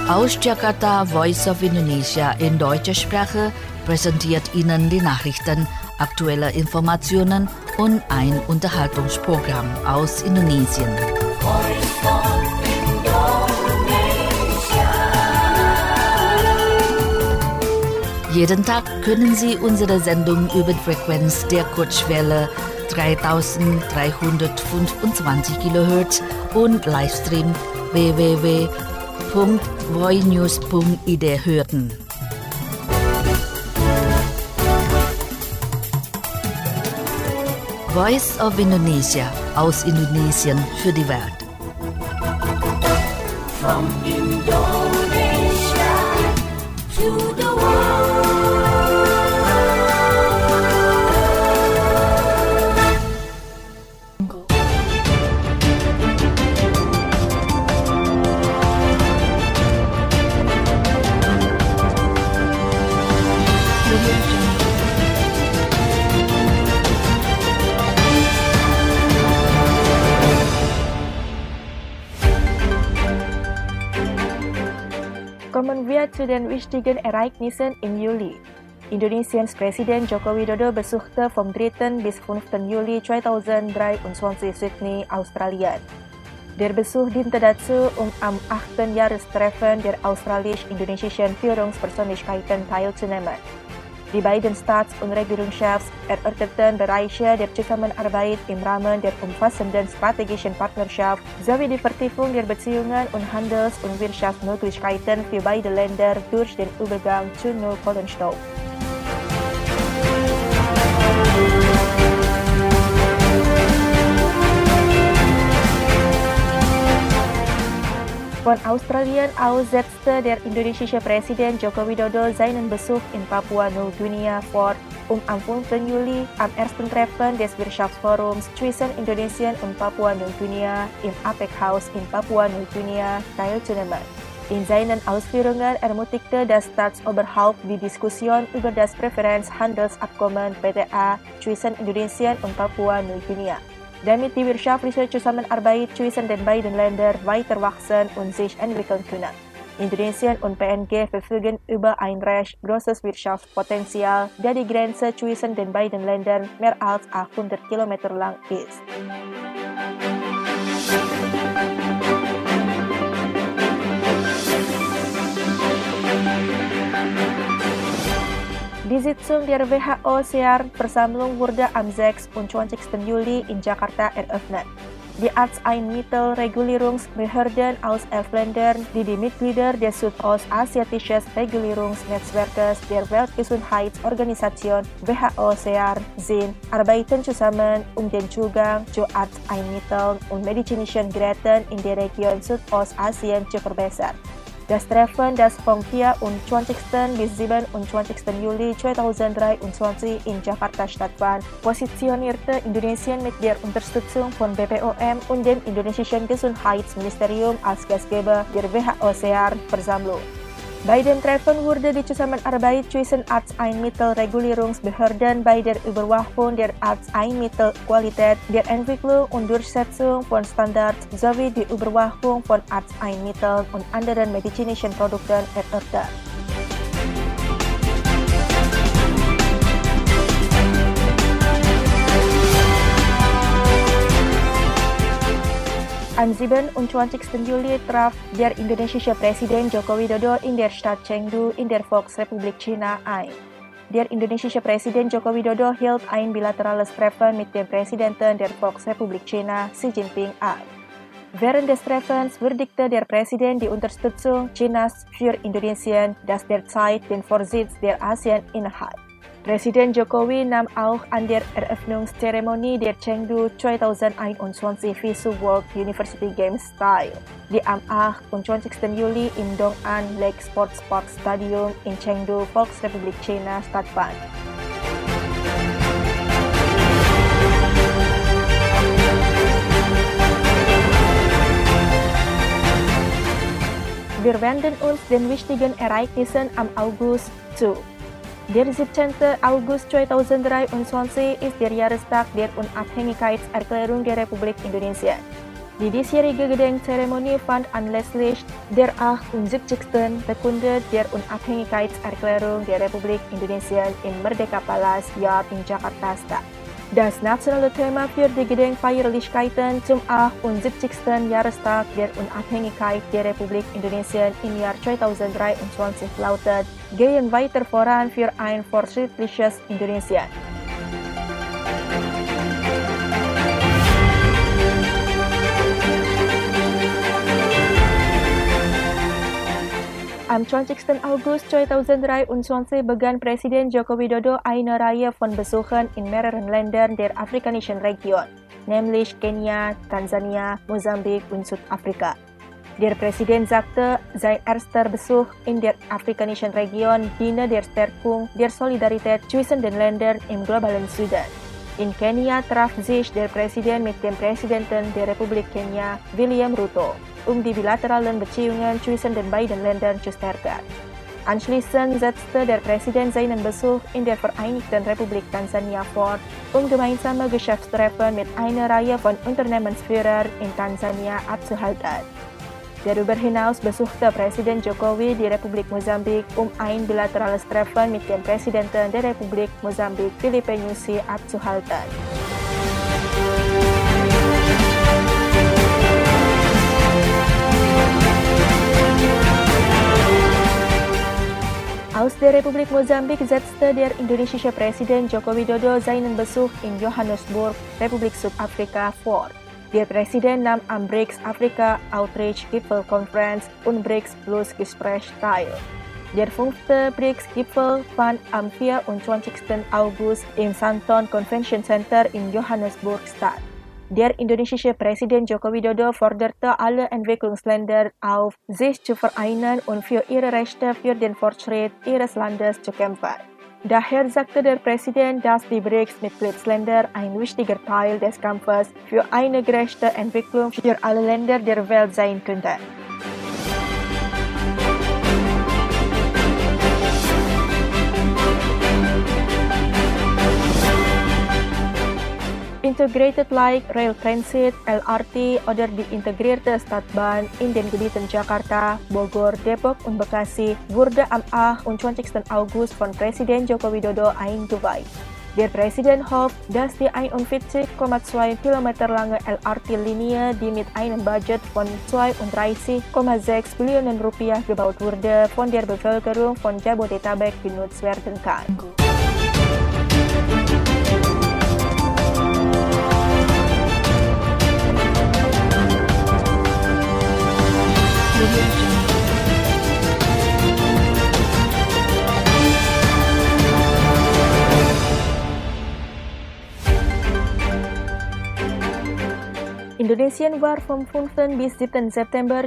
Aus Jakarta, Voice of Indonesia in deutscher Sprache präsentiert Ihnen die Nachrichten, aktuelle Informationen und ein Unterhaltungsprogramm aus Indonesien. Jeden Tag können Sie unsere Sendung über die Frequenz der Kurzwelle 3325 kHz und Livestream www.voinews.id hören. Voice of Indonesia aus Indonesien für die Welt. From Indonesia to the world. Kommen wir zu den wichtigen Ereignissen im Juli. Indonesiens Präsident Joko Widodo besuchte vom 3. bis 5. Juli 2023 Sydney, Australien. Der Besuch diente dazu, am 8. Jahrestreffen der australisch-indonesischen Führungspersönlichkeiten teilzunehmen. Die beiden Staats- und Regierungschefs erörterten Bereiche der Zusammenarbeit im Rahmen der umfassenden strategischen Partnerschaft sowie die Vertiefung der Beziehungen und Handels- und Wirtschaftsmöglichkeiten für beide Länder durch den Übergang zu Null-Kohlenstoff. Von Australien aus setzte der indonesische Präsident Joko Widodo seinen Besuch in Papua-Neuguinea fort, am 5. Juli am ersten Treffen des Wirtschaftsforums zwischen Indonesien und Papua-Neuguinea im APEC-Haus in Papua-Neuguinea teilzunehmen. In seinen Ausführungen ermutigte das Staatsoberhaupt die Diskussion über das Präferenzhandelsabkommen PTA zwischen Indonesien und Papua-Neuguinea, damit die wirtschaftliche Zusammenarbeit zwischen den beiden Ländern weiter wachsen und sich entwickeln können. Indonesien und PNG verfügen über ein recht großes Wirtschaftspotenzial, da die Grenze zwischen den beiden Ländern mehr als 800 Kilometer lang ist. Die Sitzung der WHO-SEAR-Versammlung wurde am 26. Juli in Jakarta eröffnet. Die Arzneimittelregulierungsbehörden aus 11 Ländern, die Mitglieder des Südostasiatischen Regulierungsnetzwerkes der Weltgesundheitsorganisation WHO-SEAR sind, arbeiten zusammen, den Zugang zu Arzneimitteln und medizinischen Geräten in der Region Südostasien zu verbessern. Das Treffen, das vom 24. bis 27. Juli 2023 in Jakarta stattfand, positionierte Indonesien mit der Unterstützung von BPOM und dem indonesischen Gesundheitsministerium als Gastgeber der WHO-SEAR-Versammlung. Bei dem Treffen wurde die Zusammenarbeit zwischen Arzneimittelregulierungsbehörden bei der Überwachung der Arzneimittelqualität, der Entwicklung und Durchsetzung von Standards sowie die Überwachung von Arzneimitteln und anderen medizinischen Produkten erörtert. Am 27. Juli traf der indonesische Präsident Joko Widodo in der Stadt Chengdu in der Volksrepublik China ein. Der indonesische Präsident Joko Widodo hielt ein bilaterales Treffen mit dem Präsidenten der Volksrepublik China, Xi Jinping, ein. Während des Treffens würdigte der Präsident die Unterstützung Chinas für Indonesien, das derzeit den Vorsitz der ASEAN innehat. Präsident Jokowi nahm auch an der Eröffnungszeremonie der Chengdu 2021 FISU World University Games teil, die am 28. Juli im Dong'an Lake Sports Park Stadium in Chengdu, Volksrepublik China stattfand. Wir wenden uns den wichtigen Ereignissen am August zu. Der 17. August 2023 ist der Jahrestag der Unabhängigkeitserklärung der Republik Indonesia. Die diesjährige Gedenkzeremonie fand anlässlich der 78. Sekunde der Unabhängigkeitserklärung der Republik Indonesien im Merdeka Palace Yard in Jakarta statt. Das nationale Thema für die Gedenkfeierlichkeiten zum 78. Jahrestag der Unabhängigkeit der Republik Indonesien im Jahr 2023 lautet Gehen weiter voran für ein fortschrittliches Indonesien. Am 20. August 2023 begann Presiden Joko Widodo eine Reihe von Besuchen in mehreren Ländern der afrikanischen Region, nämlich Kenia, Tansania, Mosambik und Südafrika. Der Präsident sagte, sein erster Besuch in der afrikanischen Region diene der Stärkung der Solidarität zwischen den Ländern im globalen Süden. In Kenia traf sich der Präsident mit dem Präsidenten der Republik Kenia, William Ruto, die bilateralen Beziehungen zwischen den beiden Ländern zu stärken. Anschließend setzte der Präsident seinen Besuch in der Vereinigten Republik Tansania fort, gemeinsame Geschäftstreffen mit einer Reihe von Unternehmensführern in Tansania abzuhalten. Darüber hinaus besuchte Präsident Jokowi die Republik Mosambik, ein bilaterales Treffen mit dem Präsidenten der Republik Mosambik, Filipe Nyusi, abzuhalten. Aus der Republik Mosambik setzte der indonesische Präsident Joko Widodo seinen Besuch in Johannesburg, Republik Südafrika, fort. Der Präsident nahm am BRICS Afrika Outreach Gipfelkonferenz und BRICS Plus Gespräch teil. Der 5. BRICS-Gipfel fand am 24. August im Sandton Convention Center in Johannesburg statt. Der indonesische Präsident Joko Widodo forderte alle Entwicklungsländer auf, sich zu vereinen und für ihre Rechte für den Fortschritt ihres Landes zu kämpfen. Daher sagte der Präsident, dass die BRICS-Mitgliedsländer ein wichtiger Teil des Kampfes für eine gerechte Entwicklung für alle Länder der Welt sein könnten. Integrated Light Rail Transit (LRT) oder die integrierte Stadtbahn in den Gebieten Jakarta, Bogor, Depok und Bekasi wurde am 28. August von Präsident Joko Widodo eingeweiht. Der Präsident hofft, dass die 41,2 Kilometer lange LRT-Linie, die mit einem Budget von 32,6 Billionen Rupiah gebaut wurde, von der Bevölkerung von Jabodetabek genutzt werden kann. Indonesien war vom 5. bis 7. September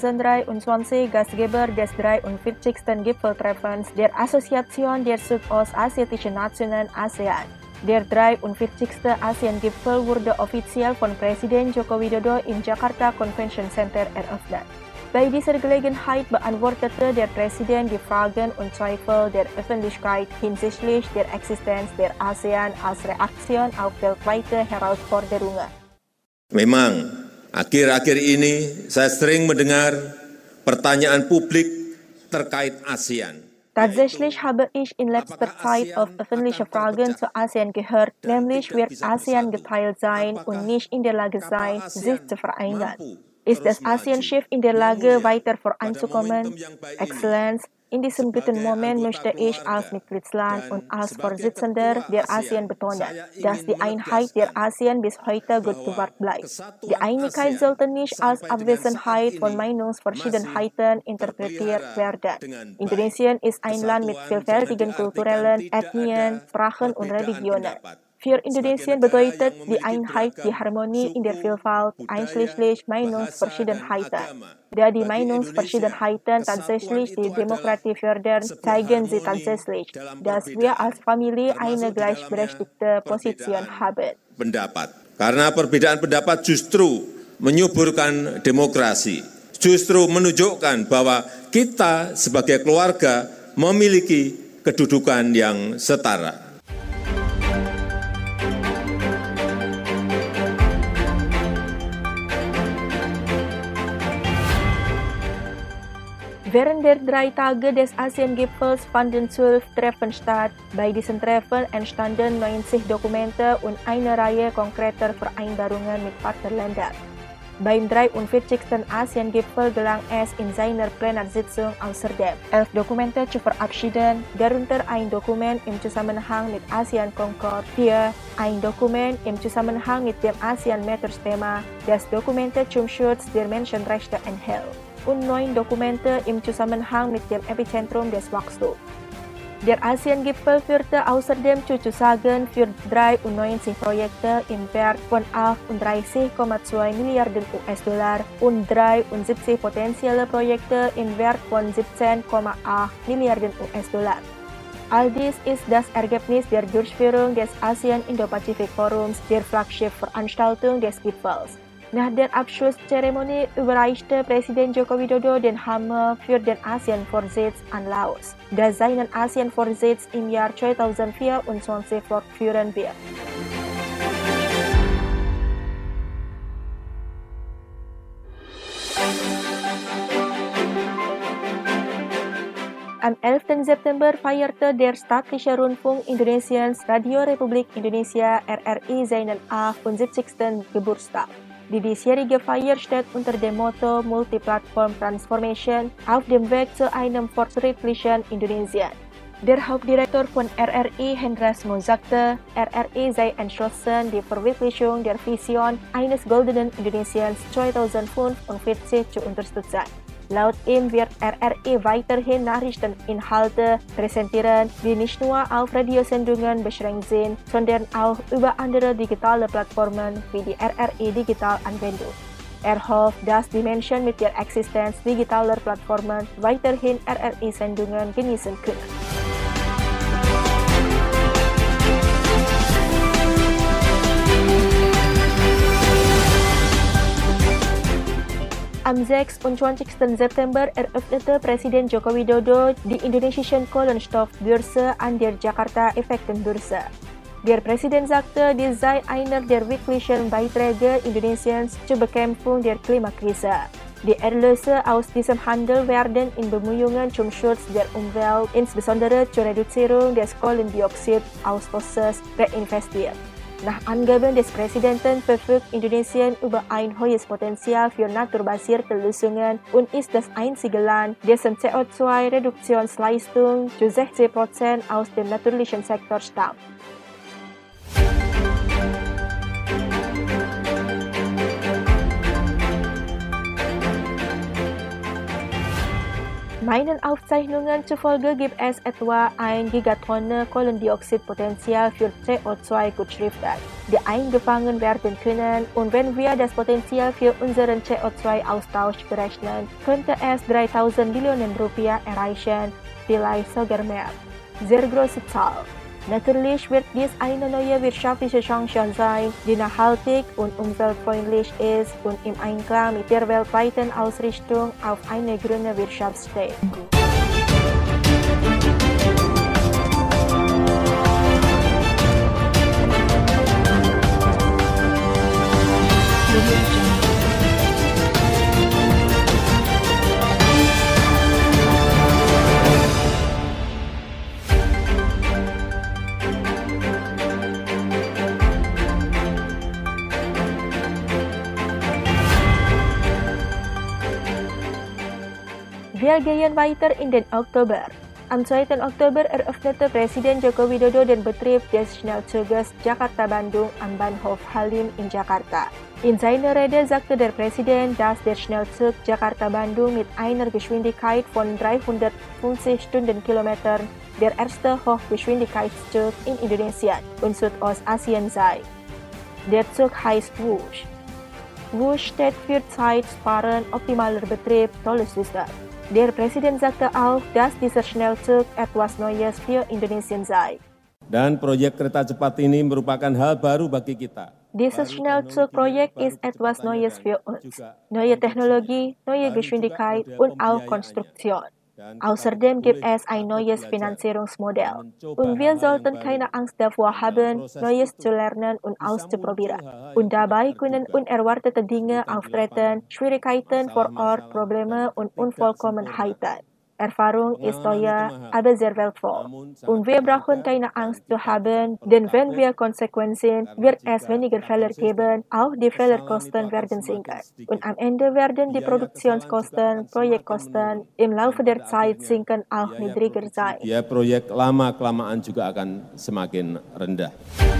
2023 Gastgeber des 43. Gipfeltreffens der Assoziation der Südostasiatischen Nationen ASEAN. Der 43. ASEAN-Gipfel wurde offiziell von Präsident Joko Widodo im Jakarta Convention Center eröffnet. Bei dieser Gelegenheit beantwortete der Präsident die Fragen und Zweifel der Öffentlichkeit hinsichtlich der Existenz der ASEAN als Reaktion auf weltweite Herausforderungen. Memang, akhir-akhir ini saya sering mendengar pertanyaan publik terkait ASEAN. Tatsächlich habe ich in letzter Zeit oft öffentliche Fragen zu ASEAN gehört, nämlich wird ASEAN geteilt sein und nicht in der Lage sein, sich zu vereinen. Ist das ASEAN-Schiff in der Lage, weiter voranzukommen? Exzellenz, in diesem guten Moment möchte ich als Mitgliedsland und als Vorsitzender der ASEAN betonen, dass die Einheit der ASEAN bis heute gut bewahrt bleibt. Die Einigkeit sollte nicht als Abwesenheit von Meinungsverschiedenheiten interpretiert werden. Indonesien ist ein Land mit vielfältigen kulturellen, Ethnien, Sprachen und Religionen. Für Indonesien bedeutet die Einheit die Harmonie in der Vielfalt, einschließlich Meinungsverschiedenheiten. Da die Meinungsverschiedenheiten tatsächlich die Demokratie fördern, zeigen sie tatsächlich, dass wir als Familie eine gleichberechtigte Position haben. Karena perbedaan pendapat justru menyuburkan demokrasi, justru menunjukkan bahwa kita sebagai keluarga memiliki kedudukan yang setara. Während der 3 Tage des ASEAN-Gipfels fanden 12 Treffen statt. Bei diesen Treffen entstanden 90 Dokumente und eine Reihe konkreter Vereinbarungen mit Partnerländern. Beim 43. ASEAN-Gipfel gelang es in seiner Plenarsitzung außerdem, 11 Dokumente zu verabschieden, darunter ein Dokument im Zusammenhang mit ASEAN Concord 4, ein Dokument im Zusammenhang mit dem ASEAN-Matters-Thema, das Dokumente zum Schutz der Menschenrechte enthält, und 9 Dokumente im Zusammenhang mit dem Epizentrum des Wachstums. Der ASEAN-Gipfel führte außerdem zu Zusagen für 93 Projekte im Wert von 38,2 Milliarden US-Dollar und 73 potenzielle Projekte im Wert von 17,8 Milliarden US-Dollar. All dies ist das Ergebnis der Durchführung des ASEAN-Indo-Pazifik-Forums, der Flaggschiff-Veranstaltung des Gipfels. Nach der Abschlusszeremonie überreichte Präsident Joko Widodo den Hammer für den ASEAN-Vorsitz an Laos, das seinen ASEAN-Vorsitz im Jahr 2024 fortführen wird. Am 11. September feierte der Staatliche Rundfunk Indonesiens Radio Republik Indonesia RRI seinen 78. Geburtstag. Die diesjährige Feier steht unter dem Motto Multiplattform Transformation auf dem Weg zu einem fortschrittlichen Indonesien. Der Hauptdirektor von RRI, Hendras Mo, sagte, RRI sei entschlossen, die Verwirklichung der Vision eines goldenen Indonesiens 2045 zu unterstützen. Laut ihm wird RRI weiterhin Nachrichteninhalte präsentieren, die nicht nur auf Radiosendungen beschränkt sind, sondern auch über andere digitale Plattformen wie die RRI Digital-Anwendung. Er hofft, dass die Menschen mit der Existenz digitaler Plattformen weiterhin RRI-Sendungen genießen können. Am 26. September eröffnete Präsident Joko Widodo die indonesischen Kohlenstoffbörse an der Jakarta Effektenbörse. Der Präsident sagte, dies sei einer der wirklichen Beiträge Indonesiens zur Bekämpfung der Klimakrise. Die Erlöse aus diesem Handel werden in Bemühungen zum Schutz der Umwelt, insbesondere zur Reduzierung des Kohlendioxidausstoßes, reinvestiert. Nach Angaben des Präsidenten verfügt Indonesien über ein hohes Potenzial für naturbasierte Lösungen und ist das einzige Land, dessen CO2-Reduktionsleistung zu 60% aus dem natürlichen Sektor stammt. Meinen Aufzeichnungen zufolge gibt es etwa 1 Gigatonne Kohlendioxidpotenzial für CO2-Gutschriften, die eingefangen werden können, und wenn wir das Potenzial für unseren CO2-Austausch berechnen, könnte es 3.000 Billionen Rupiah erreichen, vielleicht sogar mehr. Sehr große Zahl. Natürlich wird dies eine neue wirtschaftliche Chance sein, die nachhaltig und umweltfreundlich ist und im Einklang mit der weltweiten Ausrichtung auf eine grüne Wirtschaft steht. Wir gehen weiter in den Oktober. Am 2. Oktober eröffnete Präsident Joko Widodo den Betrieb des Schnellzuges Jakarta-Bandung am Bahnhof Halim in Jakarta. In seiner Rede sagte der Präsident, dass der Schnellzug Jakarta-Bandung mit einer Geschwindigkeit von 350 Stundenkilometern der erste Hochgeschwindigkeitszug in Indonesien und Südostasien sei. Der Zug heißt WUSH. WUSH steht für Zeit sparen, optimaler Betrieb, tolles System. Der Präsident sagte auch, dass dieser Schnellzug etwas Neues für Indonesien sei. Dan proyek kereta cepat ini merupakan hal baru bagi kita. Dieses Schnellzugprojekt ist etwas Neues für uns. Neue Technologie, neue Geschwindigkeit und auch Konstruktion. Außerdem gibt es ein neues Finanzierungsmodell. Und wir sollten keine Angst davor haben, Neues zu lernen und auszuprobieren. Und dabei können unerwartete Dinge auftreten, Schwierigkeiten vor Ort, Probleme und Unvollkommenheiten. Erfahrung ist teuer, aber sehr wertvoll. Und wir brauchen keine Angst zu haben, denn wenn wir konsequent sind, wird es weniger Fehler geben, auch die Fehlerkosten werden sinken. Und am Ende werden die Produktionskosten, Projektkosten im Laufe der Zeit sinken auch niedriger sein. Biaya proyek lama-kelamaan juga akan semakin rendah.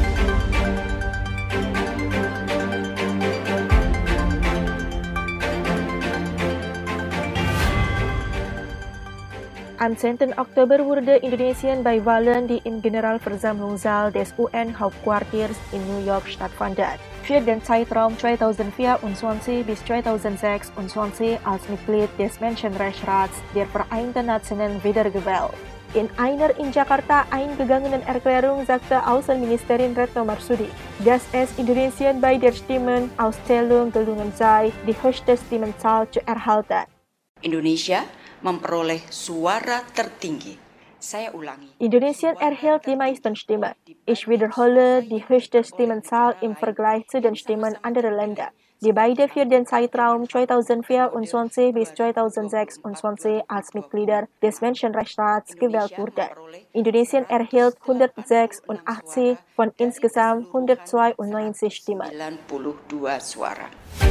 Am 10. Oktober wurde Indonesien bei Wahlen die im Generalversammlungssaal des UN-Hauptquartiers in New York stattfanden. Für den Zeitraum 2024 bis 2026 als Mitglied des Menschenrechtsrats der Vereinten Nationen wiedergewählt. In einer in Jakarta eingegangenen Erklärung sagte Außenministerin Retno Marsudi, dass es Indonesien bei der Stimmenauszählung gelungen sei, die höchste Stimmenzahl zu erhalten. Indonesia memperoleh suara tertinggi. Saya ulangi. Indonesien erhielt die meisten Stimmen. Ich wiederhole die höchste Stimmenzahl im Vergleich zu den Stimmen anderer Länder, die beide für den Zeitraum 2024 bis 2026 als Mitglieder des Menschenrechtsrats gewählt wurden. Indonesien erhielt 186 von insgesamt 192 Stimmen. 92 suara.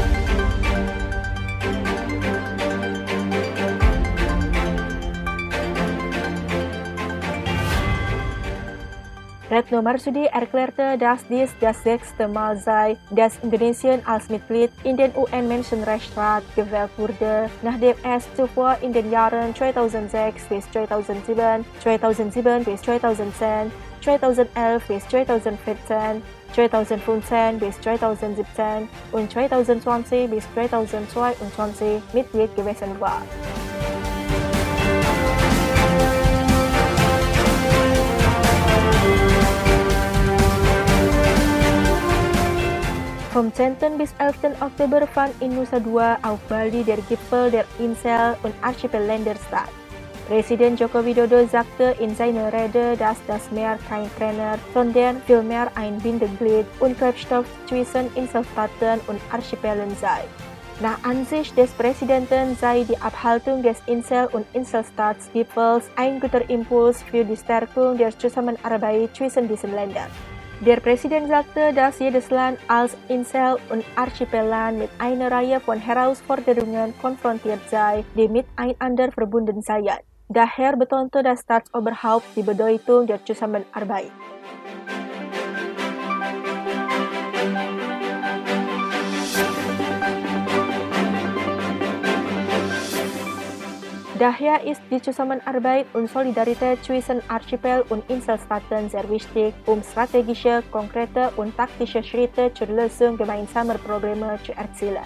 Retno Marsudi erklärte, dass dies das 6. Mal sei, dass Indonesien als Mitglied in den UN-Menschenrechtsrat gewählt wurde, nachdem es zuvor in den Jahren 2006 bis 2007, 2007 bis 2010, 2011 bis 2014, 2015 bis 2017 und 2020 bis 2022 Mitglied gewesen war. Vom 10. bis 11. Oktober fand in Nusa Dua auf Bali der Gipfel der Insel- und Archipelländer statt. Präsident Joko Widodo sagte in seiner Rede, dass das Meer kein Trenner, sondern vielmehr ein Bindeglied und Treibstoff zwischen Inselstaaten und Archipelen sei. Nach Ansicht des Präsidenten sei die Abhaltung des Insel- und Inselstaatsgipfels ein guter Impuls für die Stärkung der Zusammenarbeit zwischen diesen Ländern. Der Präsident sagte, dass jedes Land als Insel- und Archipeland mit einer Reihe von Herausforderungen konfrontiert sei, die miteinander verbunden seien. Daher betonte das Staatsoberhaupt die Bedeutung der Zusammenarbeit. Daher ist die Zusammenarbeit und Solidarität zwischen Archipel- und Inselstaaten sehr wichtig, um strategische, konkrete und taktische Schritte zur Lösung gemeinsamer Probleme zu erzielen.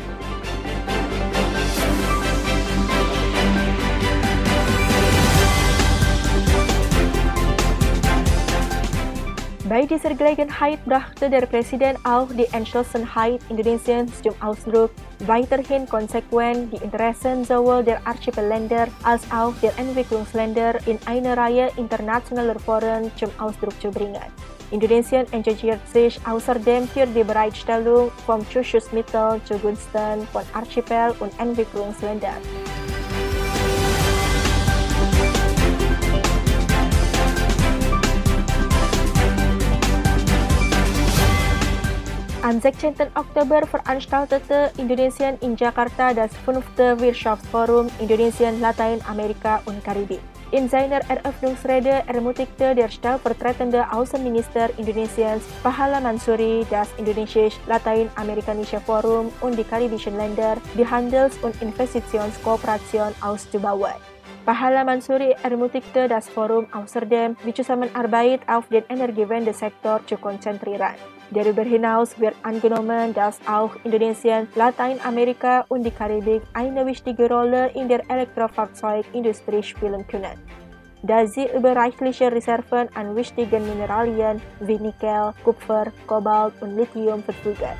Bei dieser Gelegenheit brachte der Präsident auch die Entschlossenheit Indonesiens zum Ausdruck, weiterhin konsequent die Interessen sowohl der Archipelländer als auch der Entwicklungsländer in einer Reihe internationaler Foren zum Ausdruck zu bringen. Indonesien engagiert sich außerdem für die Bereitstellung von Zuschussmitteln zugunsten von Archipel- und Entwicklungsländern. Am 16. Oktober veranstaltete Indonesien in Jakarta das 5. Wirtschaftsforum Indonesien, Lateinamerika und Karibik. In seiner Eröffnungsrede ermutigte der stellvertretende Außenminister Indonesiens, Pahala Mansuri, das Indonesisch-Lateinamerikanische Forum und die karibischen Länder, die Handels- und Investitionskooperation auszubauen. Pahala Mansuri ermutigte das Forum außerdem, die Zusammenarbeit auf den Energiewendesektor zu konzentrieren. Darüber hinaus wird angenommen, dass auch Indonesien, Lateinamerika und die Karibik eine wichtige Rolle in der Elektrofahrzeugindustrie spielen können, da sie über reichliche Reserven an wichtigen Mineralien wie Nikel, Kupfer, Kobalt und Lithium verfügen.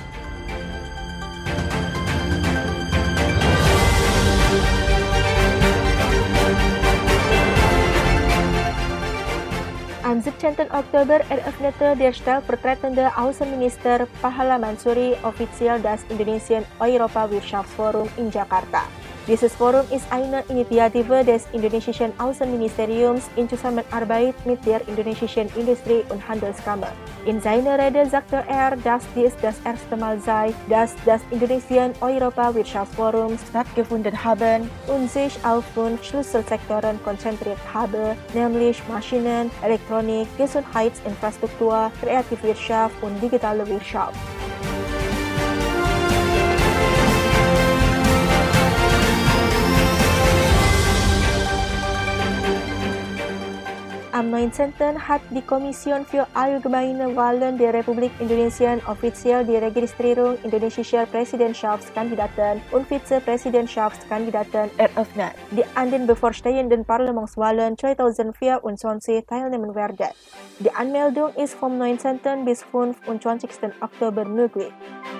17 Oktober eröffnete der stellvertretende Außenminister Pahala Mansuri offiziell das Indonesian-Europa-Wirtschaftsforum in Jakarta. Dieses Forum ist eine Initiative des indonesischen Außenministeriums in Zusammenarbeit mit der indonesischen Industrie- und Handelskammer. In seiner Rede sagte er, dass dies das erste Mal sei, dass das Indonesian-Europa-Wirtschaftsforum stattgefunden habe und sich auf 5 Schlüsselsektoren konzentriert habe, nämlich Maschinen, Elektronik, Gesundheitsinfrastruktur, Kreativwirtschaft und digitale Wirtschaft. Am 19. hat die Kommission für allgemeine Wahlen der Republik Indonesien offiziell die Registrierung indonesischer Präsidentschaftskandidaten und Vizepräsidentschaftskandidaten eröffnet, die an den bevorstehenden Parlamentswahlen 2024 teilnehmen werden. Die Anmeldung ist vom 19. bis 25. Oktober möglich.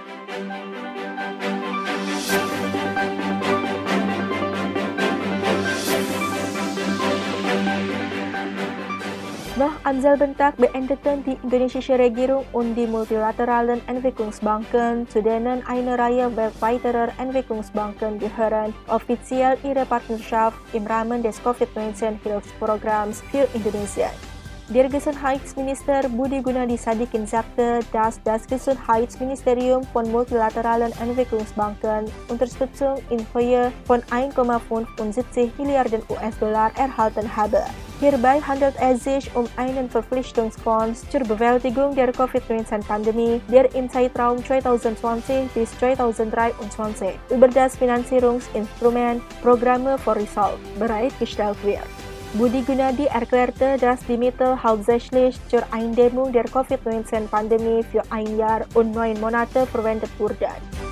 Noch am selben Tag beendeten die indonesische Regierung und die multilateralen Entwicklungsbanken, zu denen eine Reihe weiterer Entwicklungsbanken gehören, offiziell ihre Partnerschaft im Rahmen des Covid-19-Hilfsprogramms für Indonesien. Der Gesundheitsminister Budi Gunadi Sadikin sagte, dass das Gesundheitsministerium von multilateralen Entwicklungsbanken Unterstützung in Höhe von 1,75 Milliarden US-Dollar erhalten habe. Hierbei handelt es sich um einen Verpflichtungsfonds zur Bewältigung der Covid-19-Pandemie, der im Zeitraum 2020 bis 2023 über das Finanzierungsinstrument Programme for Resolve bereitgestellt wird. Budi Gunadi erklärte, dass die Mittel hauptsächlich zur Eindämmung der Covid-19-Pandemie für 1 Jahr und 9 Monate verwendet wurden.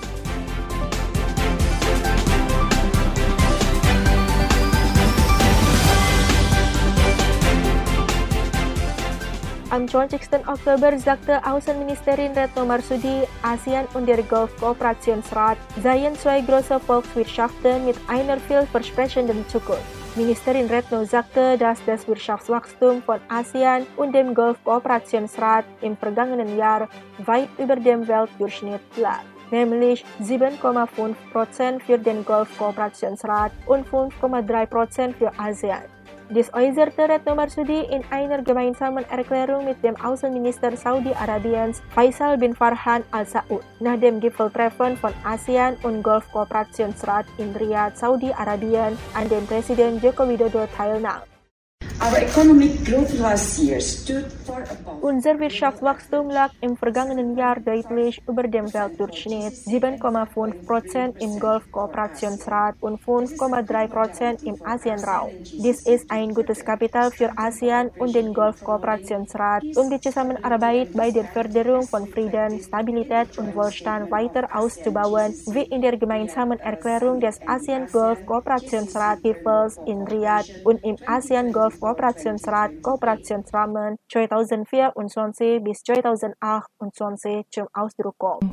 Am 20. Oktober sagte Außenministerin Retno Marsudi, ASEAN und der Golf-Kooperationsrat seien zwei große Volkswirtschaften mit einer vielversprechenden Zukunft. Ministerin Retno sagte, dass das Wirtschaftswachstum von ASEAN und dem Golf-Kooperationsrat im vergangenen Jahr weit über dem Weltdurchschnitt lag, nämlich 7,5% für den Golf-Kooperationsrat und 5,3% für ASEAN. Dies äußerte Retno Marsudi in einer gemeinsamen Erklärung mit dem Außenminister Saudi-Arabiens Faisal bin Farhan Al Saud nach dem Gipfeltreffen von ASEAN und Golf-Kooperationsrat in Riyadh, Saudi-Arabien, an dem Präsident Joko Widodo teilnahm. Our economic growth last year stood for about Unser Wirtschaftswachstum lag im vergangenen Jahr deutlich über dem Weltdurchschnitt, 7,5% im Golf-Kooperationsrat und 5,3% im ASEAN-Raum. Dies ist ein gutes Kapital für ASEAN und den Golf-Kooperationsrat, um die Zusammenarbeit bei der Förderung von Frieden, Stabilität und Wohlstand weiter auszubauen, wie in der gemeinsamen Erklärung des ASEAN-Golf-Kooperationsrat-Gipfels in Riyadh und im ASEAN-Golf-Kooperationsrat Kooperationsrahmen 2024 bis 2028 zum Ausdruck kommt.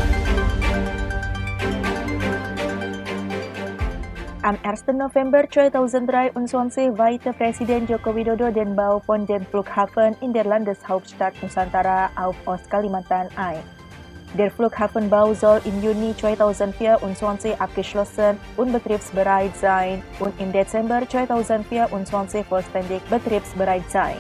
Am 1. November 2023 weihte Presiden Joko Widodo den Bau von dem Flughafen in der Landeshauptstadt Nusantara auf Ostkalimantan ein. Der Flughafenbau soll im Juni 2024 abgeschlossen und betriebsbereit sein und im Dezember 2024 vollständig betriebsbereit sein.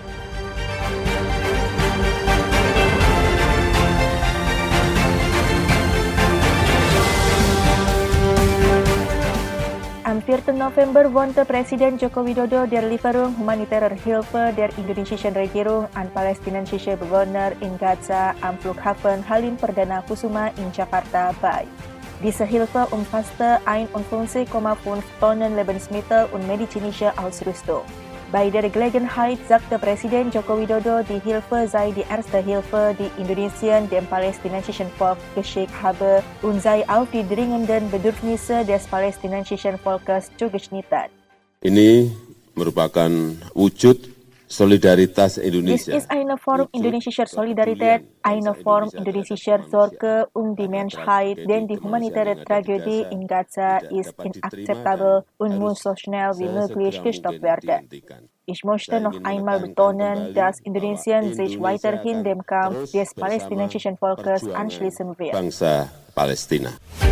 Am 4. November warnte Presiden Joko Widodo der Lieferung humanitärer Hilfe der indonesischen Regierung an palästinensische Bewohner in Gaza am Flughafen Halim Perdana Kusuma in Jakarta bei. Diese Hilfe umfasste 51,5 Tonnen Lebensmittel und medizinische Ausrüstung. Bei der Gelegenheit sagte Presiden Joko Widodo, die Hilfe sei die erste Hilfe, die Indonesien dem palästinensischen Volk geschickt habe und sei auf die dringenden Bedürfnisse des palästinensischen Volkes zugeschnitten. Ini merupakan wujud solidaritas Indonesia. Dies ist eine Form indonesischer Solidarität, eine Form indonesischer Sorge die Menschheit, denn die humanitäre Tragödie in Gaza ist inakzeptabel und muss so schnell wie möglich gestoppt werden. Ich möchte noch einmal betonen, dass Indonesia sich weiterhin dem Kampf des palästinensischen Volkes anschließen wird. Bangsa Palestina.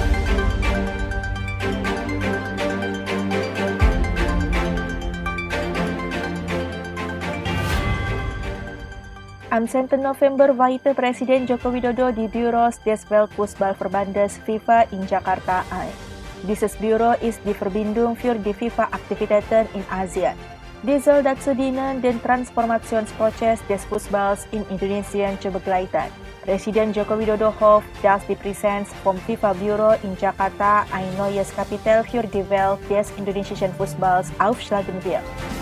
Am 10. November weihte Presiden Joko Widodo die Büros des Weltfußballverbandes FIFA in Jakarta ein. Dieses Büro ist die Verbindung für die FIFA-Aktivitäten in Asien. Dies soll dazu dienen, den Transformationsprozess des Fußballs in Indonesien zu begleiten. Presiden Joko Widodo hofft, dass die Präsenz vom FIFA-Büro in Jakarta ein neues Kapitel für die Welt des indonesischen Fußballs aufschlagen wird.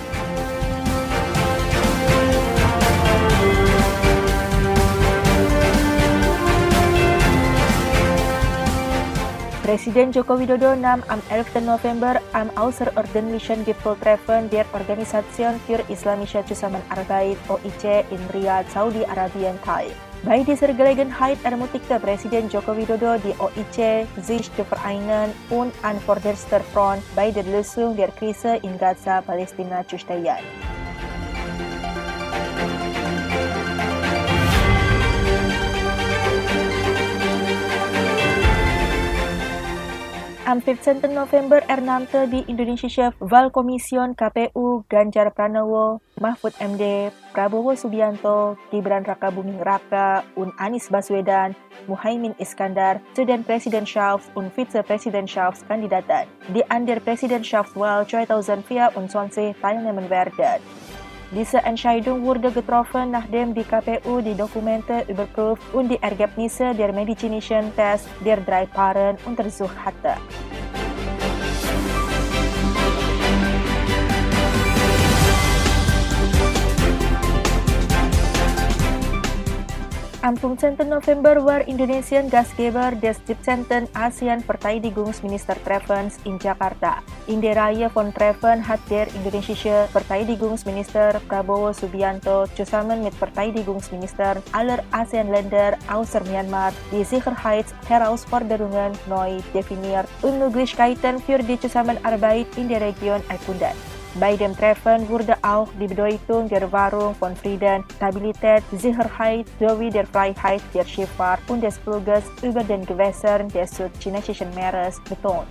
Presiden Joko Widodo nahm am 11. November am außerordentlichen Gipfeltreffen der Organisation für Islamische Zusammenarbeit (OIC) in Riyadh, Saudi-Arabien teil. Bei dieser Gelegenheit ermutigte Presiden Joko Widodo die OIC, sich zu vereinen und an vorderster Front bei der Lösung der Krise in Gaza, Palästina zu stehen. Am 15. November ernannte die indonesische Wahlkommission KPU Ganjar Pranowo, Mahfud MD, Prabowo Subianto, Gibran Rakabuming Raka und Anies Baswedan, Muhaimin Iskandar zu den Präsidentschafts- und Vizepräsidentschaftskandidaten, die an der Präsidentschaftswahl 2024 teilnehmen werden. Diese Entscheidung wurde getroffen, nachdem die KPU die Dokumente überprüft und die Ergebnisse der medizinischen Tests der 3 Paaren untersucht hatte. Am 15. November war Indonesien Gastgeber des 17. ASEAN-Verteidigungsministertreffens in Jakarta. In der Reihe von Treffen hat der indonesische Verteidigungsminister Prabowo Subianto zusammen mit Verteidigungsministern aller ASEAN-Länder außer Myanmar die Sicherheitsherausforderungen neu definiert und Möglichkeiten für die Zusammenarbeit in der Region erkundet. Bei dem Treffen wurde auch die Bedeutung der Wahrung von Frieden, Stabilität, Sicherheit sowie der Freiheit der Schifffahrt und des Fluges über den Gewässern des Südchinesischen Meeres betont.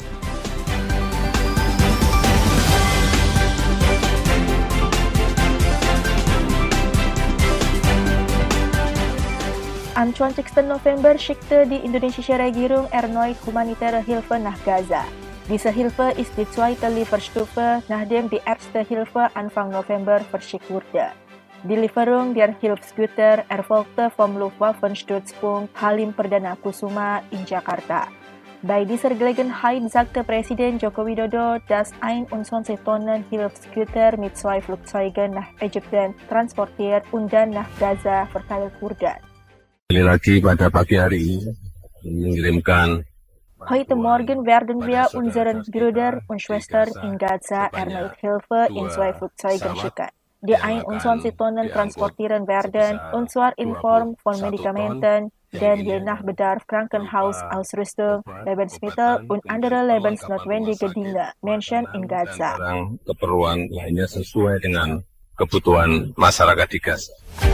Am 20. November schickte die indonesische Regierung erneut humanitäre Hilfe nach Gaza. Diese Hilfe ist die zweite Lieferstufe, nachdem die erste Hilfe Anfang November verschickt wurde. Die Lieferung der Hilfsgüter erfolgte vom Luftwaffenstützpunkt Halim Perdana Kusuma in Jakarta. Bei dieser Gelegenheit sagte Presiden Joko Widodo, dass 21 Tonnen Hilfsgüter mit 2 Flugzeugen nach Ägypten transportiert und dann nach Gaza verteilt wurden. Lagi pada pagi hari ini mengirimkan. Heute Morgen werden wir unseren Brüdern und Schwestern in Gaza erneut Hilfe in 2 Flugzeugen schicken, die 21 Tonnen transportieren werden, und zwar in Form von Medikamenten, denn je nach Bedarf Krankenhausausrüstung, Lebensmittel und andere lebensnotwendige Dinge Menschen in Gaza. Keperluan lainnya sesuai dengan kebutuhan masyarakat di Gaza.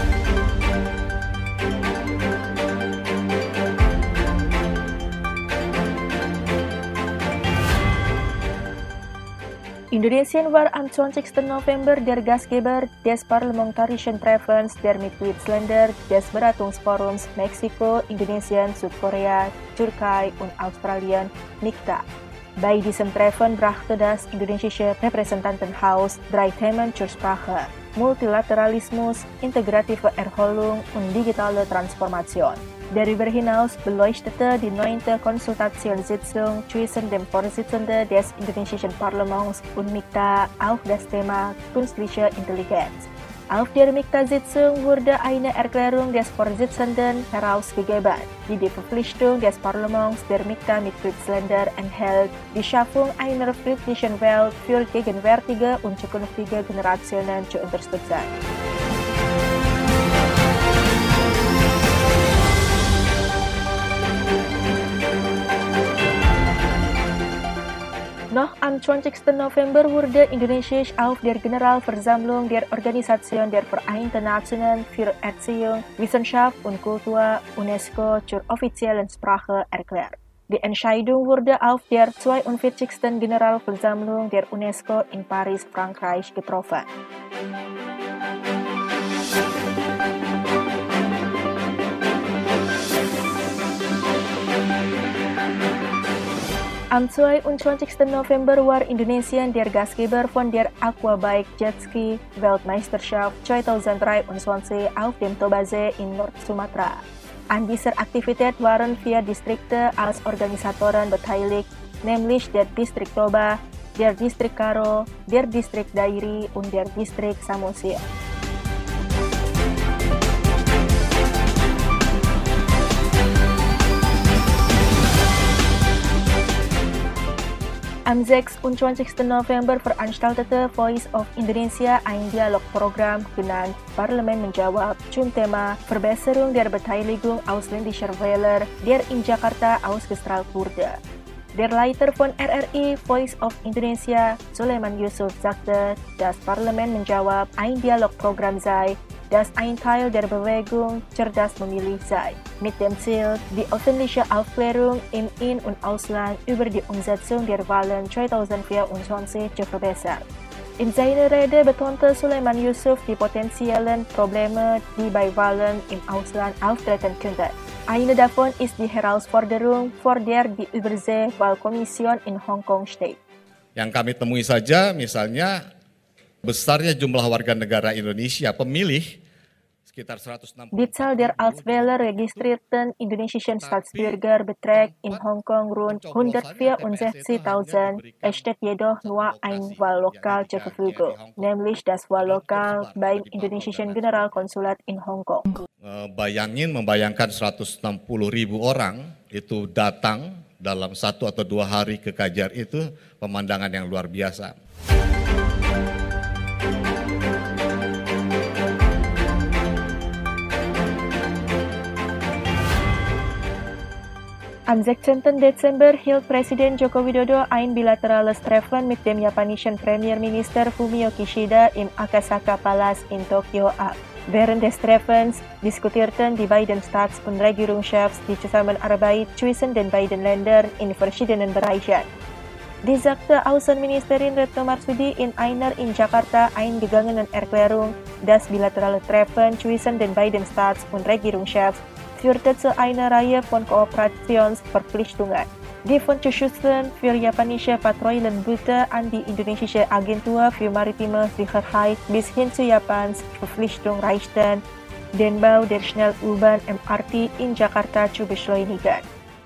Indonesien war am 20. November der Gastgeber des Parlamentarischen Treffens der Mitgliedsländer des Beratungsforums Mexiko, Indonesien, Südkorea, Türkei und Australien, MIKTA. Bei diesem Treffen brachte das indonesische Repräsentantenhaus 3 Themen zur Sprache: Multilateralismus, integrative Erholung und digitale Transformation. Darüber hinaus beleuchtete die 9. Konsultationssitzung zwischen dem Vorsitzenden des indonesischen Parlaments und MIKTA auch das Thema künstliche Intelligenz. Auf der MIKTA-Sitzung wurde eine Erklärung des Vorsitzenden herausgegeben, die die Verpflichtung des Parlaments der MIKTA-Mitgliedsländer enthält, die Schaffung einer friedlichen Welt für gegenwärtige und zukünftige Generationen zu unterstützen. Noch am 20. November wurde Indonesia auf der Generalversammlung der Organisation der Vereinten Nationen für Erziehung, Wissenschaft und Kultur UNESCO zur offiziellen Sprache erklärt. Die Entscheidung wurde auf der 42. Generalversammlung der UNESCO in Paris, Frankreich getroffen. Am 22. November war Indonesia der Gastgeber von der Aquabike Jetski Weltmeisterschaft 2023 auf dem Tobasee in Nord-Sumatra. An dieser Aktivität waren 4 Distrikte als Organisatoren beteiligt, nämlich der Distrik Toba, der Distrik Karo, der Distrik Dairi und der Distrik Samosir. Am 26. November veranstaltete Voice of Indonesia ein Dialogprogramm genannt Parlemen menjawab zum Thema Verbesserung der Beteiligung ausländischer Wähler, der in Jakarta ausgestrahlt wurde. Der Leiter von RRI Voice of Indonesia, Sulaiman Yusuf, sagte, das Parlemen menjawab ein Dialogprogramm sei, das ein Teil der Bewegung cerdas memilih sei, mit dem Ziel, die öffentliche Aufklärung im In- und Ausland über die Umsetzung der Wahlen 2024 zu verbessern. In seiner Rede betonte Sulaiman Yusuf die potenziellen Probleme, die bei Wahlen im Ausland auftreten könnten. Eine davon ist die Herausforderung, vor der die Übersee-Wahlkommission in Hongkong steht. Yang kami temui saja misalnya besarnya jumlah warga negara Indonesia pemilih sekitar 160. Die Zahl der als Wähler registrierten indonesischen Staatsbürger beträgt in Hongkong rund 164.000. Es steht jedoch nur ein Wahllokal zur Verfügung, nämlich das Wahllokal beim indonesischen Generalkonsulat in Hongkong. Membayangkan 160.000 orang itu datang dalam 1 atau 2 hari ke Kajar itu pemandangan yang luar biasa. Am 16. Dezember hielt Presiden Joko Widodo ein bilaterales Treffen mit dem japanischen Premierminister Fumio Kishida im Akasaka Palace in Tokio ab. Während des Treffens diskutierten die beiden Staats- und Regierungschefs die Zusammenarbeit zwischen den beiden Ländern in verschiedenen Bereichen. Dies sagte Außenministerin Retno Marsudi in einer in Jakarta eingegangenen Erklärung, das bilaterale Treffen zwischen den beiden Staats- und Regierungschefs führte zu einer Reihe von Kooperationsverpflichtungen, die von Zuschüssen für japanische Patrouillenboote an die indonesische Agentur für maritime Sicherheit bis hin zu Japans Verpflichtung reichten, den Bau der Schnell-U-Bahn MRT in Jakarta zu beschleunigen.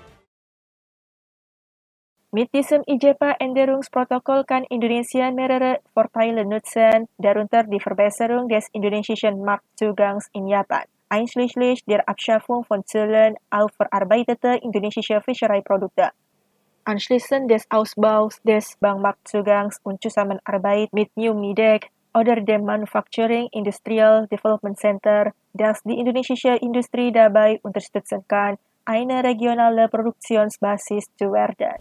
Mit diesem IJPA-Änderungsprotokoll kann Indonesia mehrere Vorteile nutzen, darunter die Verbesserung des indonesischen Marktzugangs in Japan, einschließlich der Abschaffung von Zöllen auf verarbeitete indonesische Fischereiprodukte. Anschließend des Ausbaus des Bankmarktzugangs und Zusammenarbeit mit New Midek oder dem Manufacturing Industrial Development Center, das die indonesische Industrie dabei unterstützen kann, eine regionale Produktionsbasis zu werden.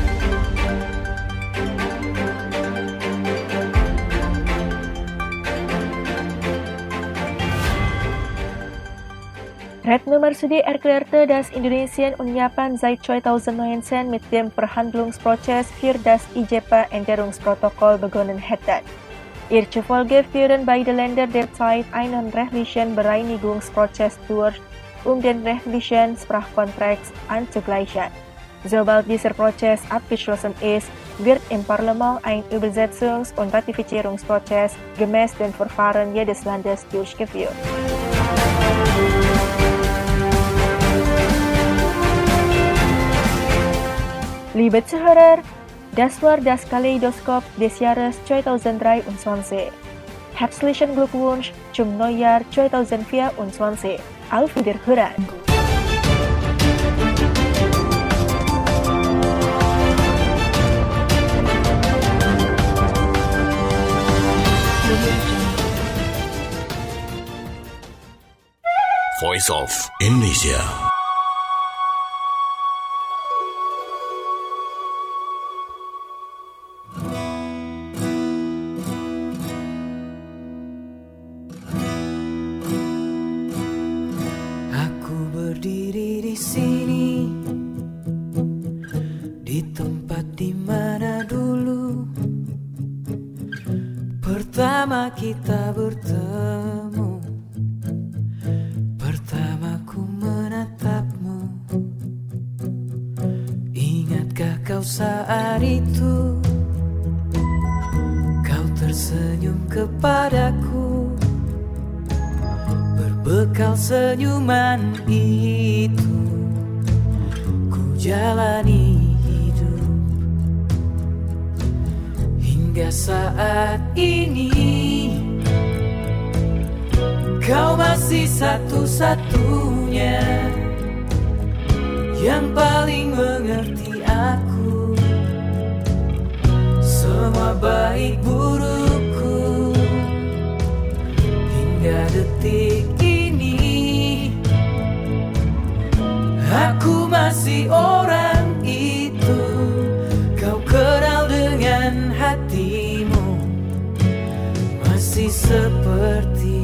Retno Marsudi erklärte, dass Indonesien und Japan seit 2019 mit dem Verhandlungsprozess für das IJPA-Änderungsprotokoll begonnen hätten. Ihr zufolge führen beide Länder derzeit einen rechtlichen Bereinigungsprozess durch, um den rechtlichen Sprachkontext anzugleichen. Sobald dieser Prozess abgeschlossen ist, wird im Parlament ein Übersetzungs- und Ratifizierungsprozess gemäß den Verfahren jedes Landes durchgeführt. Liebe Zuhörer, das war das Kaleidoskop des Jahres 2023. Herzlichen Glückwunsch zum Neujahr 2024. Auf Wiederhören! Voice of Indonesia. tempat di mana dulu pertama kita bertemu, pertama ku menatapmu. Ingatkah kau saat itu kau tersenyum kepadaku, berbekal senyuman itu ku jalani hidup hingga saat ini. Kau masih satu-satunya yang paling mengerti aku, semua baik burukku hingga detik ini. Aku masih orang itu, kau kenal dengan hatimu, masih seperti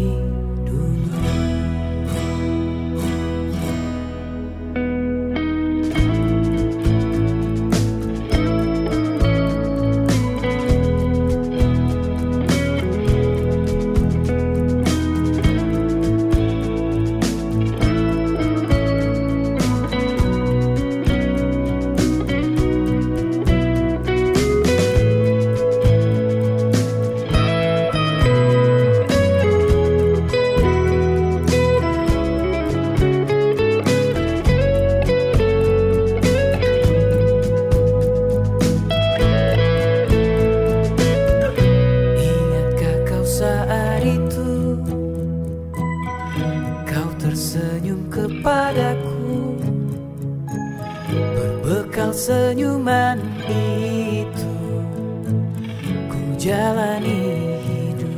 senyuman itu ku jalani hidup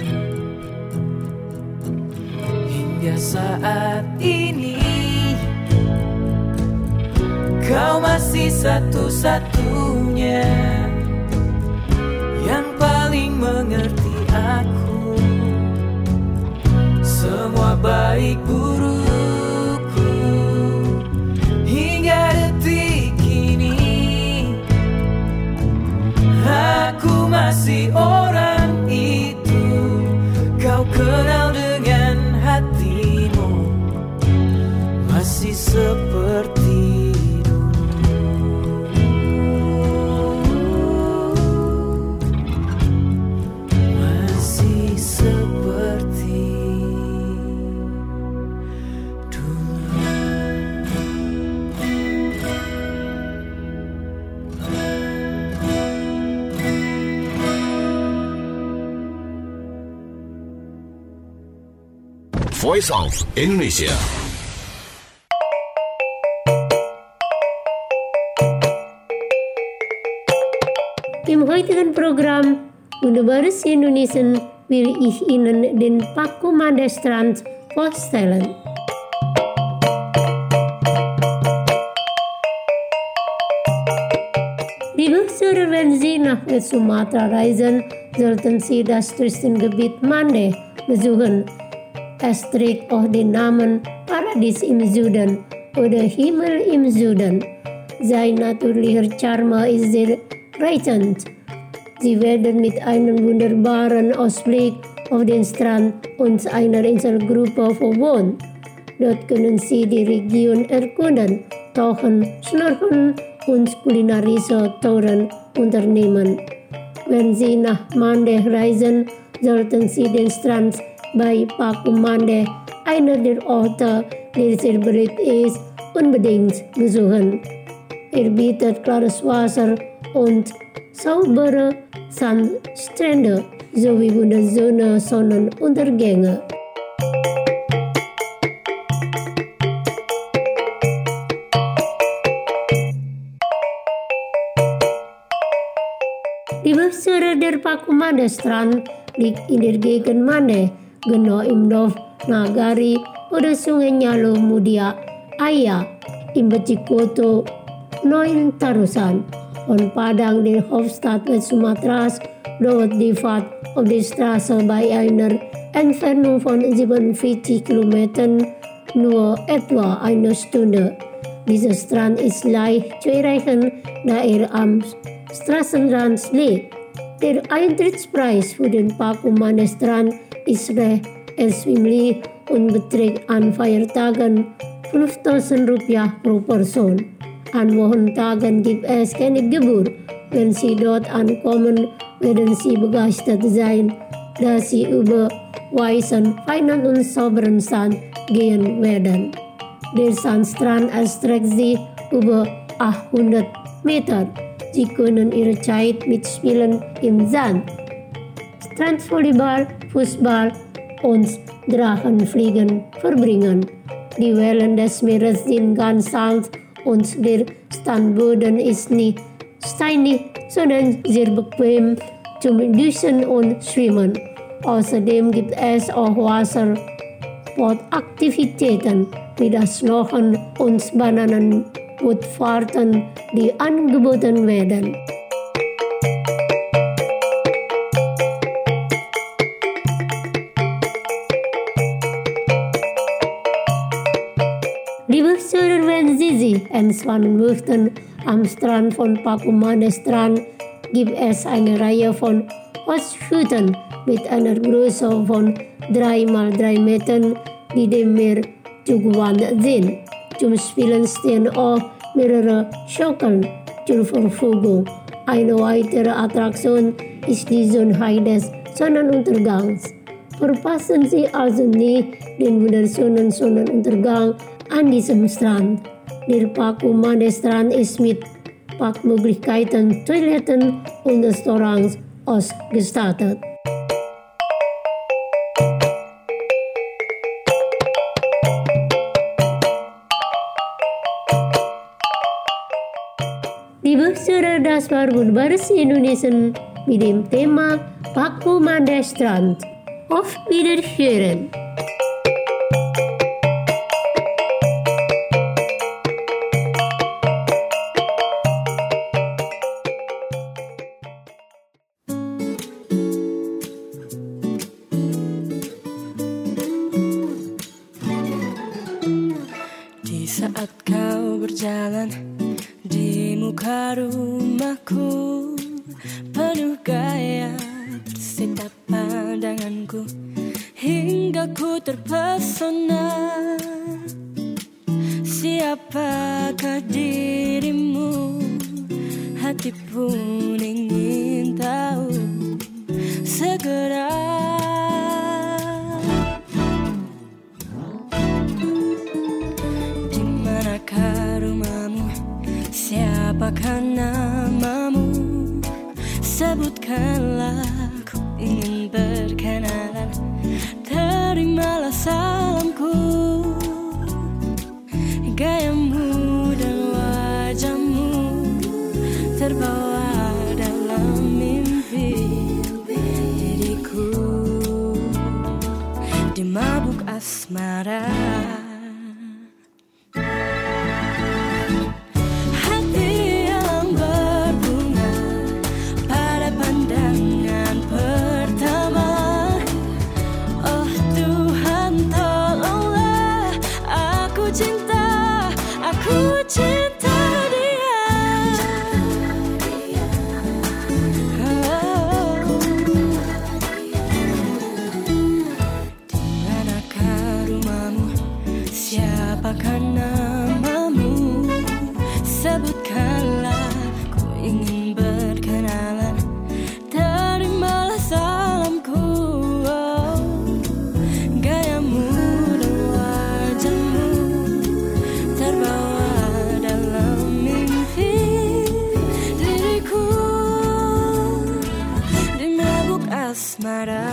hingga saat ini. Kau masih satu-satunya yang paling mengerti aku, semua baik burukku hingga detik ini. Aku masih orang itu, kau kenal dengan hatimu, masih seperti dulu, masih seperti dulu. Voice of Indonesia. Im heutigen Programm Wunderbares Indonesian will ich Ihnen den Pakumandestrand vorstellen. Liebe Hörer, wenn Sie nach Sumatra reisen, sollten Sie das Touristengebiet Mande besuchen. Es trägt auch den Namen Paradies im Süden oder Himmel im Süden. Sein natürlicher Charme ist sehr reizend. Sie werden mit einem wunderbaren Ausblick auf den Strand und einer Inselgruppe verwohnt. Dort können Sie die Region erkunden, tauchen, schnorcheln und kulinarische Touren unternehmen. Wenn Sie nach Mande reisen, sollten Sie den Strand bei Pakumande, einer der Orte, der sehr beliebt ist, unbedingt besuchen. Bietet klares Wasser und saubere Sandstrände sowie wunderschöne Sonnenuntergänge. Die Hörer, der Pakumandestrand liegt in der Gegend Mande, genau im Dorf Nagari oder Sungai Nyalo Mudia Aya im Becikoto 9 Tarusan. Von Padang, der Hauptstadt Sumatras, dauert die Fahrt auf die Straße bei einer Entfernung von 47 Kilometern nur etwa eine Stunde. Dieser Strand ist leicht zu erreichen, da er am Strassenrandslid. Der Eintrittspreis für den Pakumandestrand ist recht erschwinglich und beträgt an Feiertagen 5.000 Rupiah pro Person. An Wochentagen gibt es keine Gebühr. Wenn Sie dort ankommen, werden Sie begeistert sein, da Sie über weißen, feinen und sauberen Sand gehen werden. Der Sandstrand erstreckt sich über 800 Meter. Sie können Ihre Zeit mit Spielen im Sand, Strandvolleyball, Fußball und Drachenfliegen verbringen. Die Wellen des Meeres sind ganz salt und der Sandboden ist nicht steinig, sondern sehr bequem zum Duschen und Schwimmen. Außerdem gibt es auch Wassersportaktivitäten wie das Schnorcheln und Bananenbootfahrten, die angeboten werden. Liebe Zuhörer, wenn Sie sich entspannen möchten, am Strand von Pakumandestrand gibt es eine Reihe von Holzhütten mit einer Größe von 3 x 3 Metern, die dem Meer zugewandt sind. Zum Spielen stehen auch mehrere Schaukeln zur Verfügung. Eine weitere Attraktion ist die Schönheit des Sonnenuntergangs. Verpassen Sie also nicht den wunderschönen Sonnenuntergang an diesem Strand. Der Pakumandestrand ist mit Parkmöglichkeiten, Toiletten und Restaurants ausgestattet. Liebe Zuhörer, das war Wunderbares Indonesien mit dem Thema Pakumandestrand. Auf Wiederhören! Di saat kau berjalan di muka rumahku, penuh gaya tersita pandanganku, hingga ku terpesona. Siapakah dirimu? Hati pun ingin tahu segera. Siapakah namamu? Sebutkanlah, ku ingin berkenalan. Terimalah salamku. Gayamu dan wajahmu terbawa dalam mimpi diriku di mabuk asmara. Siapakah namamu? Sebutkanlah, ku ingin berkenalan. Terimalah salamku. Gayamu dan wajahmu terbawa dalam mimpi diriku di mabuk asmara.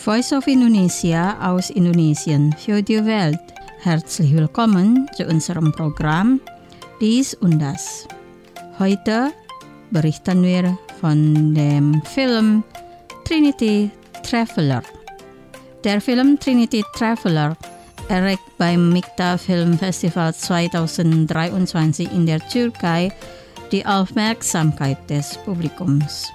Voice of Indonesia aus Indonesien für die Welt. Herzlich willkommen zu unserem Programm Dies und Das. Heute berichten wir von dem Film Trinity Traveler. Der Film Trinity Traveler erregt beim Mikta Film Festival 2023 in der Türkei die Aufmerksamkeit des Publikums.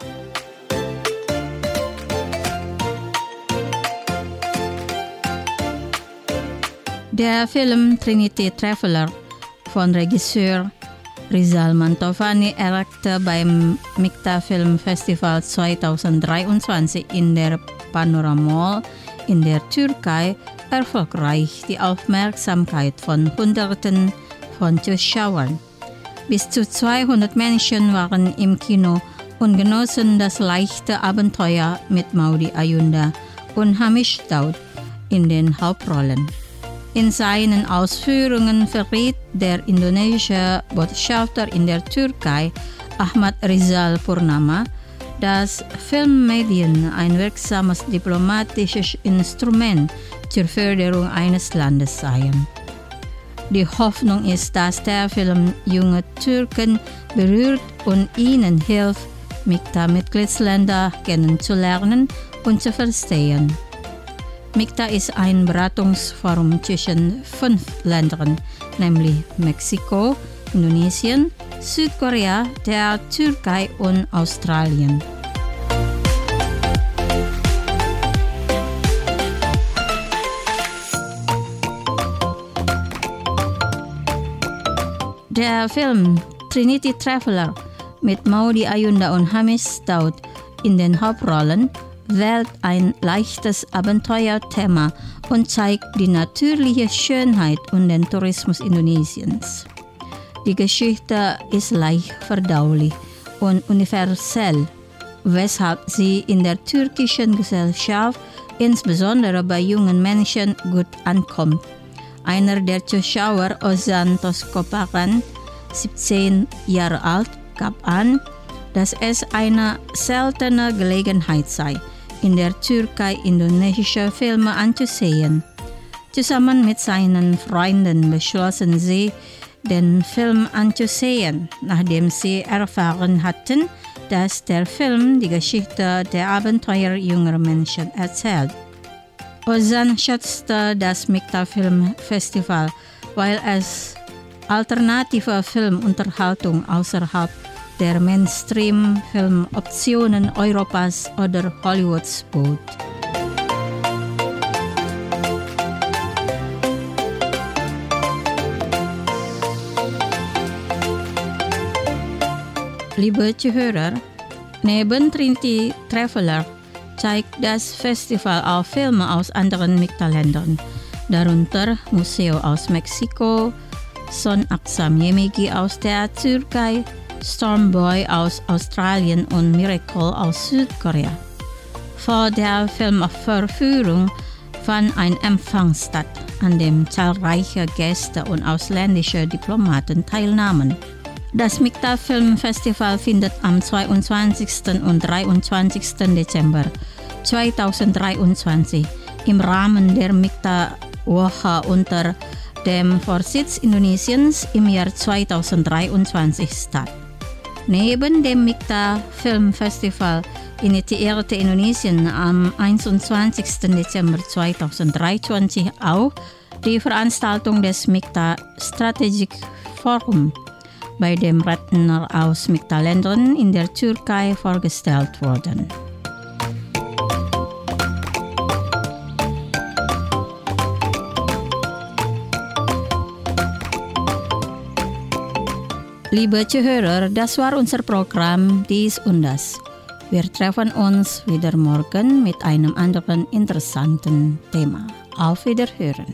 Der Film Trinity Traveler von Regisseur Rizal Mantovani erregte beim Mikta Film Festival 2023 in der Panorama Mall in der Türkei erfolgreich die Aufmerksamkeit von Hunderten von Zuschauern. Bis zu 200 Menschen waren im Kino und genossen das leichte Abenteuer mit Maudy Ayunda und Hamish Daud in den Hauptrollen. In seinen Ausführungen verriet der indonesische Botschafter in der Türkei, Ahmad Rizal Purnama, dass Filmmedien ein wirksames diplomatisches Instrument zur Förderung eines Landes seien. Die Hoffnung ist, dass der Film junge Türken berührt und ihnen hilft, Mikta-Mitgliedsländer kennenzulernen und zu verstehen. Mikta ist ein Beratungsforum zwischen 5 Ländern, nämlich Mexiko, Indonesien, Südkorea, der Türkei und Australien. Der Film Trinity Traveler mit Maudy Ayunda und Hamish Daud in den Hauptrollen wählt ein leichtes Abenteuerthema und zeigt die natürliche Schönheit und den Tourismus Indonesiens. Die Geschichte ist leicht verdaulich und universell, weshalb sie in der türkischen Gesellschaft, insbesondere bei jungen Menschen, gut ankommt. Einer der Zuschauer, Ozan Toskoparan, 17 Jahre alt, gab an, dass es eine seltene Gelegenheit sei, in der Türkei indonesische Filme anzusehen. Zusammen mit seinen Freunden beschlossen sie, den Film anzusehen, nachdem sie erfahren hatten, dass der Film die Geschichte der Abenteuer junger Menschen erzählt. Ozan schätzte das Mikta Film Festival, weil es alternative Filmunterhaltung außerhalb der Mainstream-Filmoptionen Europas oder Hollywoods bot. Liebe Zuhörer, neben Trinity Traveler zeigt das Festival auch Filme aus anderen Mikta-Ländern, darunter Museo aus Mexiko, Son Aksam Yemegi aus der Türkei, Stormboy aus Australien und Miracle aus Südkorea. Vor der Filmvorführung fand ein Empfang statt, an dem zahlreiche Gäste und ausländische Diplomaten teilnahmen. Das Mikta Film Festival findet am 22. und 23. Dezember 2023 im Rahmen der Mikta Woche unter dem Vorsitz Indonesiens im Jahr 2023 statt. Neben dem Mikta Film Festival initiierte Indonesien am 21. Dezember 2023 auch die Veranstaltung des Mikta Strategic Forum, bei dem Redner aus Mikta-Ländern in der Türkei vorgestellt wurden. Liebe Zuhörer, das war unser Programm Dies und Das. Wir treffen uns wieder morgen mit einem anderen interessanten Thema. Auf Wiederhören.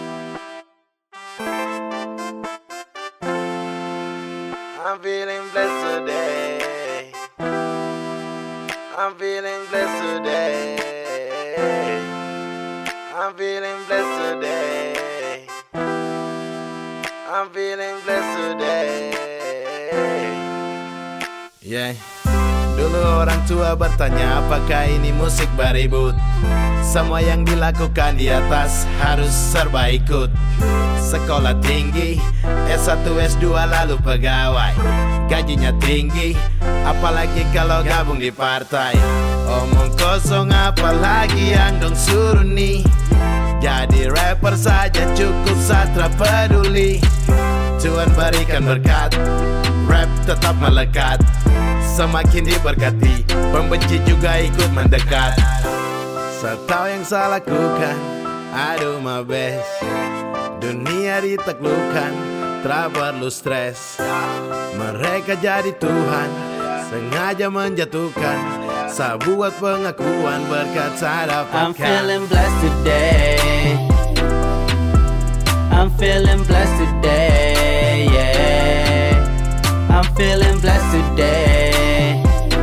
I'm feeling blessed. I'm feeling blessed today. I'm feeling blessed today. I'm feeling blessed today. Yeah. Dulu orang tua bertanya apakah ini musik beribut. Semua yang dilakukan di atas harus serba ikut. Sekolah tinggi, S1, S2 lalu pegawai. Gajinya tinggi, apalagi kalau gabung di partai. Omong kosong apalagi yang dong suruh nih. Jadi rapper saja cukup satra peduli. Tuhan berikan berkat, rap tetap melekat. Semakin diberkati, pembenci juga ikut mendekat. Setau yang salah lakukan, aduh my best. Dunia ditaklukkan, tak perlu stres. Mereka jadi Tuhan, sengaja menjatuhkan. Saya buat pengakuan berkat saya dapatkan. I'm feeling blessed today. I'm feeling blessed today, yeah. I'm feeling blessed today.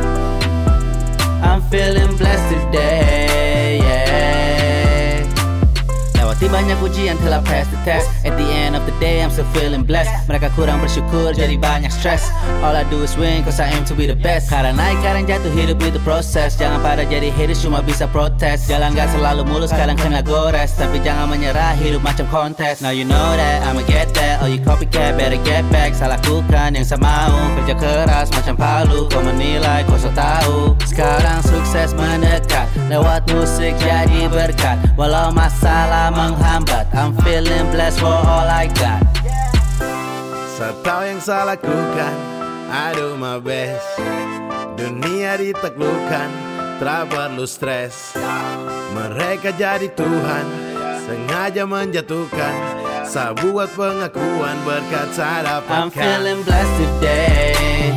I'm feeling blessed today, yeah. Lewati banyak ujian telah pass the test. At the end of the day I'm still feeling blessed. Mereka kurang bersyukur jadi banyak stress. All I do is win cause I aim to be the best. Kadang naik kadang jatuh, hidup itu proses. Jangan pada jadi haters cuma bisa protes. Jalan gak selalu mulus kadang kena gores. Tapi jangan menyerah, hidup macam kontes. Now you know that I'ma get that. All you copycat better get back. Saya lakukan yang saya mau. Kerja keras macam palu. Kau menilai kau so tahu. Sekarang sukses mendekat. Lewat musik jadi berkat. Walau masalah menghambat, I'm feeling blessed for all I got. Setau yang saya lakukan, I do my best. Dunia ditaklukkan, tak perlu stres. Mereka jadi Tuhan, sengaja menjatuhkan. Saya buat pengakuan berkat saya dapatkan. I'm feeling blessed today.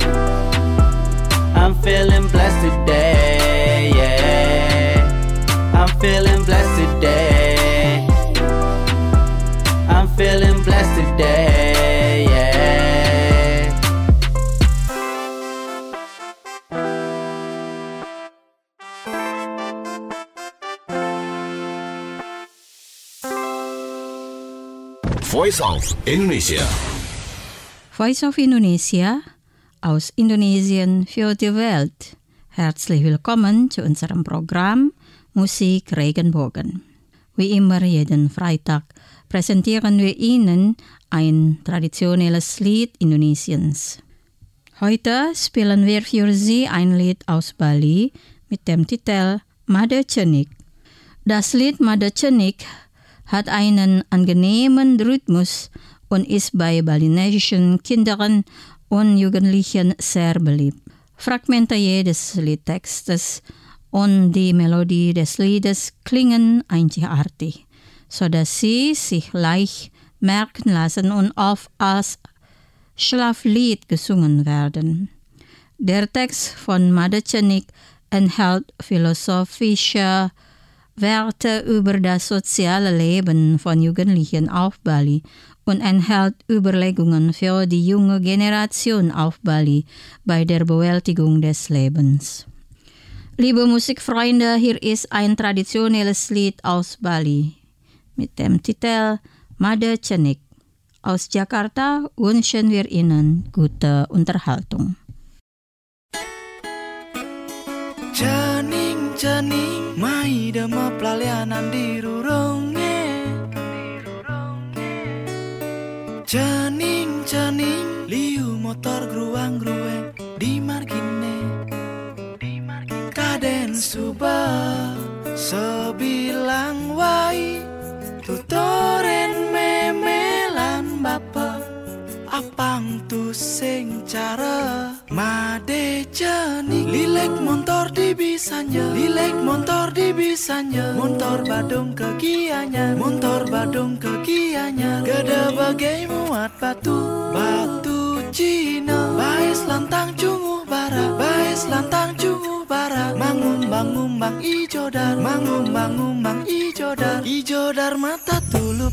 I'm feeling blessed today, yeah. I'm feeling blessed today. I'm feeling blessed today, yeah. Voice of Indonesia. Voice of Indonesia aus Indonesien für die Welt. Herzlich willkommen zu unserem Programm Musik Regenbogen. Wie immer jeden Freitag präsentieren wir Ihnen ein traditionelles Lied Indonesiens. Heute spielen wir für Sie ein Lied aus Bali mit dem Titel Made Cenik. Das Lied Made Cenik hat einen angenehmen Rhythmus und ist bei balinesischen Kindern und Jugendlichen sehr beliebt. Fragmente jedes Liedtextes und die Melodie des Liedes klingen einzigartig, sodass sie sich leicht merken lassen und oft als Schlaflied gesungen werden. Der Text von Made Cenik enthält philosophische Werte über das soziale Leben von Jugendlichen auf Bali und enthält Überlegungen für die junge Generation auf Bali bei der Bewältigung des Lebens. Liebe Musikfreunde, hier ist ein traditionelles Lied aus Bali mit dem Titel Made Cenik. Aus Jakarta wünschen wir Ihnen gute Unterhaltung. Cening, mai dema pelalianan di rurungnya. Cening, liu motor gruang-grueng di margine. Kaden subah sebilang wai, tutoren memelan bapa. Apang tu sing cara Made Cenik. Lilek motor di bisanya, lilek motor di bisanya. Motor badung kegianya, motor badung kegianya. Gede bagai muat batu, batu Cina. Bais lantang cunguh bara, bais lantang cunguh bara. Mangum bang ijo dar, mangum bang ijo dar mata tulup.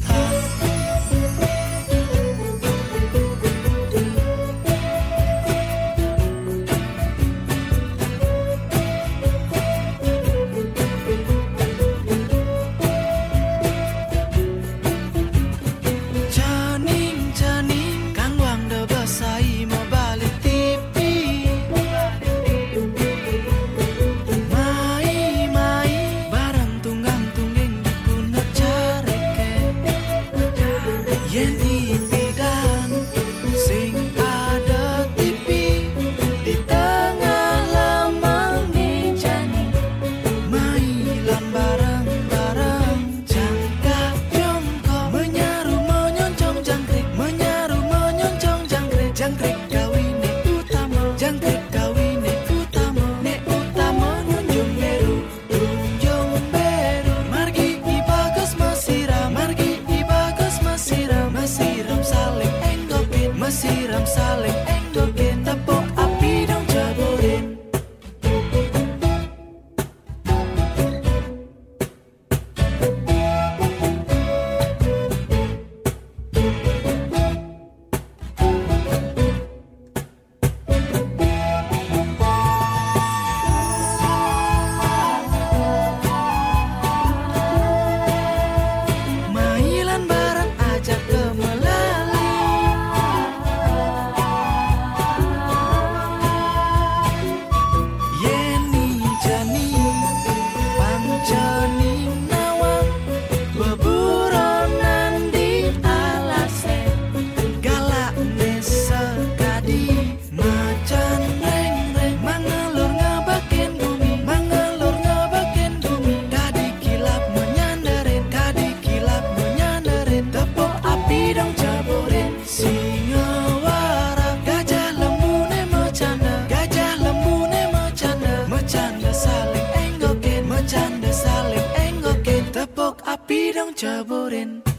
caburin